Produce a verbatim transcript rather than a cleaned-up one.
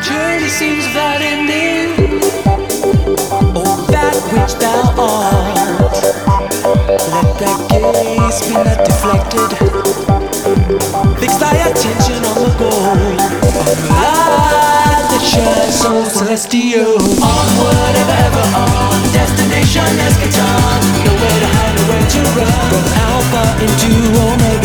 journey seems without ending. Oh, that which thou art, let thy gaze be not deflected. Fix thy attention on the goal, on the light that shines so celestial. Onward and ever on, destination eschaton. Nowhere to hide, nowhere to run. From Alpha into Omega.